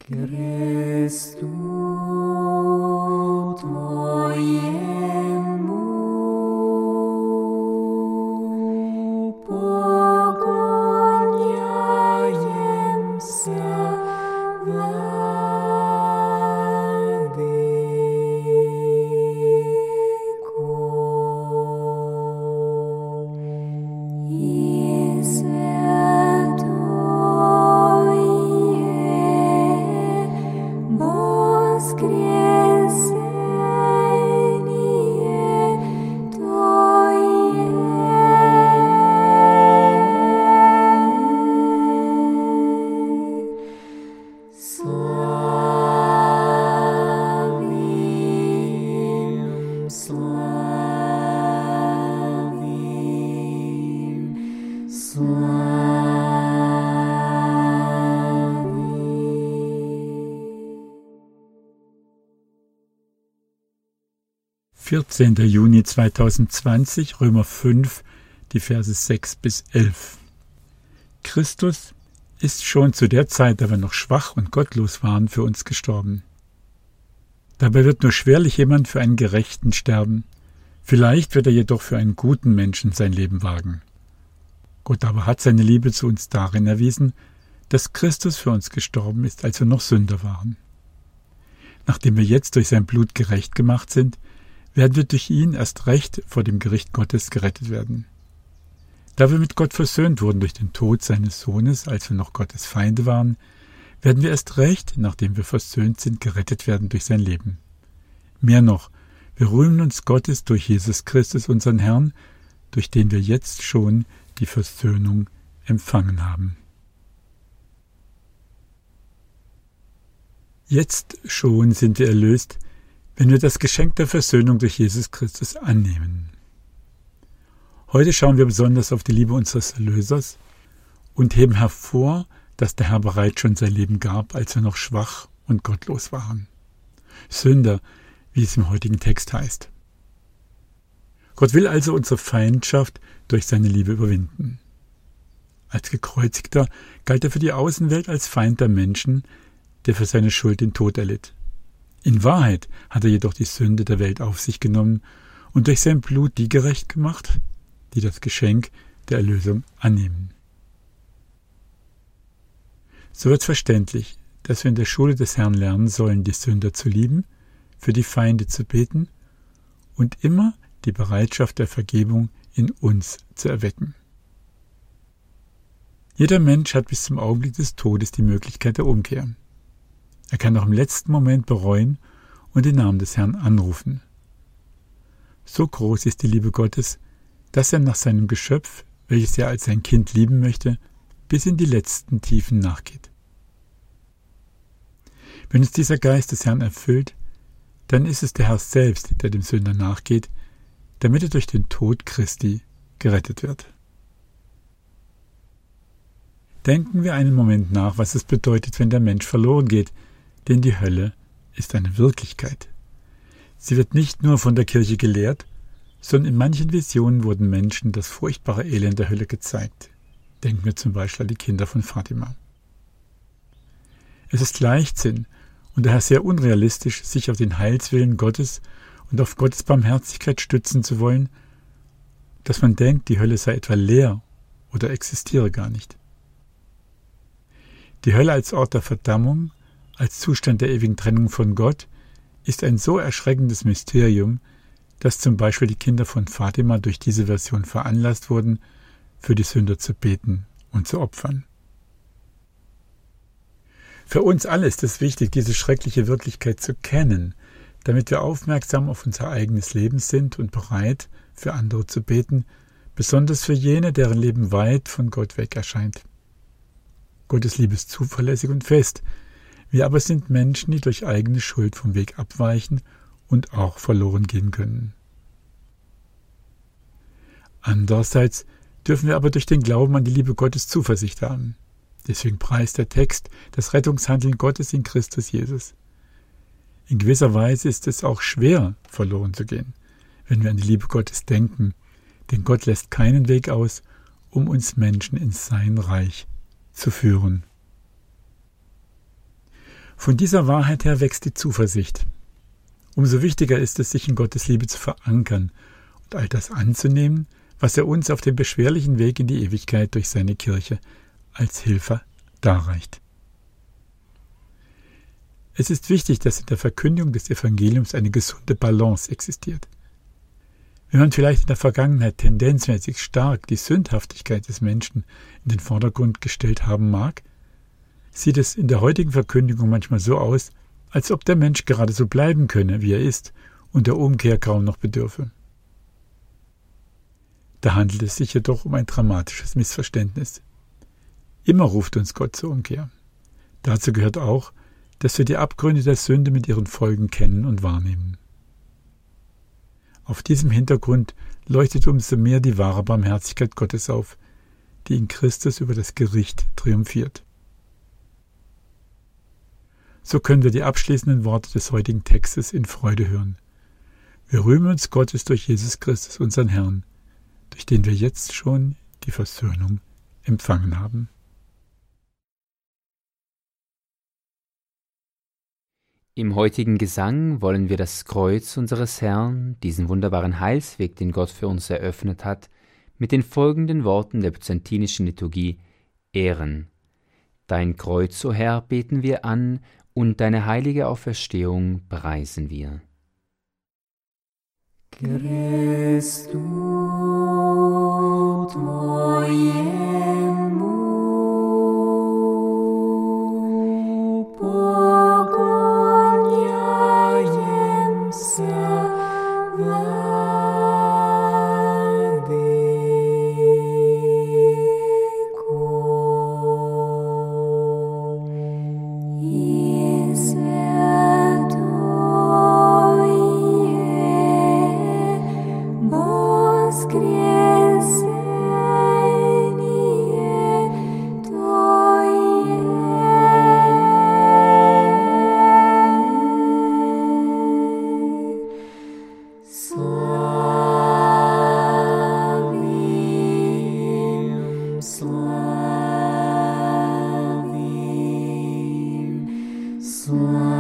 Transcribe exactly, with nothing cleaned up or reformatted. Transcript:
vierzehnter Juni zweitausendzwanzig, Römer fünf, die Verse sechs bis elf. Christus ist schon zu der Zeit, da wir noch schwach und gottlos waren, für uns gestorben. Dabei wird nur schwerlich jemand für einen Gerechten sterben. Vielleicht wird er jedoch für einen guten Menschen sein Leben wagen. Gott aber hat seine Liebe zu uns darin erwiesen, dass Christus für uns gestorben ist, als wir noch Sünder waren. Nachdem wir jetzt durch sein Blut gerecht gemacht sind, werden wir durch ihn erst recht vor dem Gericht Gottes gerettet werden. Da wir mit Gott versöhnt wurden durch den Tod seines Sohnes, als wir noch Gottes Feinde waren, werden wir erst recht, nachdem wir versöhnt sind, gerettet werden durch sein Leben. Mehr noch, wir rühmen uns Gottes durch Jesus Christus, unseren Herrn, durch den wir jetzt schon die Versöhnung empfangen haben. Jetzt schon sind wir erlöst, wenn wir das Geschenk der Versöhnung durch Jesus Christus annehmen. Heute schauen wir besonders auf die Liebe unseres Erlösers und heben hervor, dass der Herr bereits schon sein Leben gab, als wir noch schwach und gottlos waren. Sünder, wie es im heutigen Text heißt. Gott will also unsere Feindschaft durch seine Liebe überwinden. Als Gekreuzigter galt er für die Außenwelt als Feind der Menschen, der für seine Schuld den Tod erlitt. In Wahrheit hat er jedoch die Sünde der Welt auf sich genommen und durch sein Blut die gerecht gemacht, die das Geschenk der Erlösung annehmen. So wird verständlich, dass wir in der Schule des Herrn lernen sollen, die Sünder zu lieben, für die Feinde zu beten und immer die Bereitschaft der Vergebung in uns zu erwecken. Jeder Mensch hat bis zum Augenblick des Todes die Möglichkeit der Umkehr. Er kann auch im letzten Moment bereuen und den Namen des Herrn anrufen. So groß ist die Liebe Gottes, dass er nach seinem Geschöpf, welches er als sein Kind lieben möchte, bis in die letzten Tiefen nachgeht. Wenn uns dieser Geist des Herrn erfüllt, dann ist es der Herr selbst, der dem Sünder nachgeht, damit er durch den Tod Christi gerettet wird. Denken wir einen Moment nach, was es bedeutet, wenn der Mensch verloren geht, denn die Hölle ist eine Wirklichkeit. Sie wird nicht nur von der Kirche gelehrt, sondern in manchen Visionen wurden Menschen das furchtbare Elend der Hölle gezeigt. Denken wir zum Beispiel an die Kinder von Fatima. Es ist Leichtsinn und daher sehr unrealistisch, sich auf den Heilswillen Gottes und auf Gottes Barmherzigkeit stützen zu wollen, dass man denkt, die Hölle sei etwa leer oder existiere gar nicht. Die Hölle als Ort der Verdammung, als Zustand der ewigen Trennung von Gott, ist ein so erschreckendes Mysterium, dass zum Beispiel die Kinder von Fatima durch diese Version veranlasst wurden, für die Sünder zu beten und zu opfern. Für uns alle ist es wichtig, diese schreckliche Wirklichkeit zu kennen, damit wir aufmerksam auf unser eigenes Leben sind und bereit, für andere zu beten, besonders für jene, deren Leben weit von Gott weg erscheint. Gottes Liebe ist zuverlässig und fest. Wir aber sind Menschen, die durch eigene Schuld vom Weg abweichen und auch verloren gehen können. Andererseits dürfen wir aber durch den Glauben an die Liebe Gottes Zuversicht haben. Deswegen preist der Text das Rettungshandeln Gottes in Christus Jesus. In gewisser Weise ist es auch schwer, verloren zu gehen, wenn wir an die Liebe Gottes denken, denn Gott lässt keinen Weg aus, um uns Menschen in sein Reich zu führen. Von dieser Wahrheit her wächst die Zuversicht. Umso wichtiger ist es, sich in Gottes Liebe zu verankern und all das anzunehmen, was er uns auf dem beschwerlichen Weg in die Ewigkeit durch seine Kirche als Hilfe darreicht. Es ist wichtig, dass in der Verkündigung des Evangeliums eine gesunde Balance existiert. Wenn man vielleicht in der Vergangenheit tendenzmäßig stark die Sündhaftigkeit des Menschen in den Vordergrund gestellt haben mag, sieht es in der heutigen Verkündigung manchmal so aus, als ob der Mensch gerade so bleiben könne, wie er ist, und der Umkehr kaum noch bedürfe. Da handelt es sich jedoch um ein dramatisches Missverständnis. Immer ruft uns Gott zur Umkehr. Dazu gehört auch, dass wir die Abgründe der Sünde mit ihren Folgen kennen und wahrnehmen. Auf diesem Hintergrund leuchtet umso mehr die wahre Barmherzigkeit Gottes auf, die in Christus über das Gericht triumphiert. So können wir die abschließenden Worte des heutigen Textes in Freude hören. Wir rühmen uns Gottes durch Jesus Christus, unseren Herrn, durch den wir jetzt schon die Versöhnung empfangen haben. Im heutigen Gesang wollen wir das Kreuz unseres Herrn, diesen wunderbaren Heilsweg, den Gott für uns eröffnet hat, mit den folgenden Worten der byzantinischen Liturgie ehren. Dein Kreuz, o Herr, beten wir an, und deine heilige Auferstehung preisen wir. Christus Slavim, slavim.